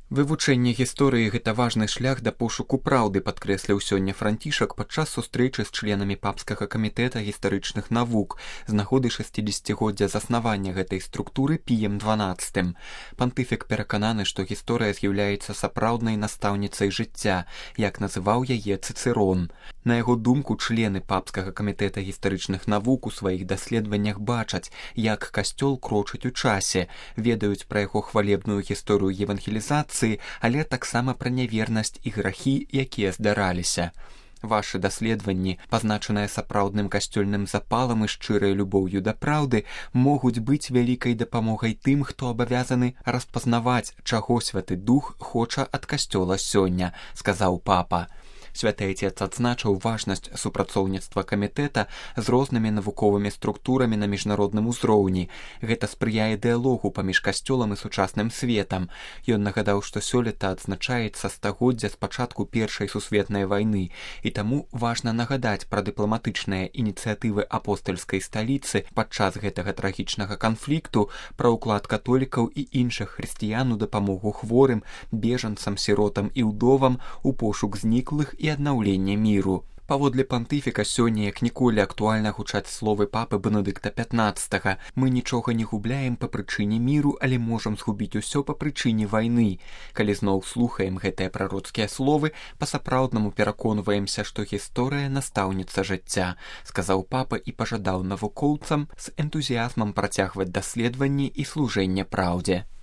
Вывучэнне гісторыі гэта важны шлях да пошуку праўды, падкрэсліў сёння Францішак падчас сустрэчы з членамі папскага камітэта гістарычных навук з нагоды 60-годдзя заснавання гэтай структуры Піем XII. Пантыфік перакананы, што гісторыя з'яўляецца сапраўднай настаўніцай жыцця, як называў яе Цыцэрон. На яго думку, члены папскага камітэта гістарычных навук у сваіх даследаваннях бачаць, як касцёл крочыць у часе, ведаюць пра яго хвалебную гісторыю евангелізацыі, але таксама пра нявернасць і грахі, якія здараліся. Вашы даследаванні, пазначаныя сапраўдным касцёльным запалам і шчырай любоўю да праўды, могуць быць вялікай дапамогай тым, хто абавязаны распазнаваць, чаго Святы Дух хоча ад касцёла сёння, сказаў папа. Святы Отец адзначыў важнасць супрацоўніцтва камітэта з рознымі навуковымі структурамі на міжнародным узроўні. Гэта спрыяе дыялогу паміж касцёлам і сучасным светам. Ён нагадаў, што сёлета адзначаецца стагоддзя з пачатку Першай сусветнай вайны, і таму важна нагадаць пра дыпламатычныя ініцыятывы апостальскай сталіцы падчас гэтага трагічнага канфлікту, пра ўклад католікаў і іншых хрысціян у дапамогу хворым, бежанцам, сіротам і ўдовам у пошук зніклых і аднаўлення міру. Паводле пантыфіка сёння як ніколі актуальна гучаць словы папы Бенедыкта XV. Мы нічога не губляем па прычыне міру, але можам згубіць усё па прычыне вайны. Калі зноў слухаем гэтыя прароцкія словы, па-сапраўднаму пераконваемся, што гісторыя настаўніца жыцця, сказаў папа і пажадаў навукоўцам з энтузіязмам працягваць даследаванні і служэнне праўдзе.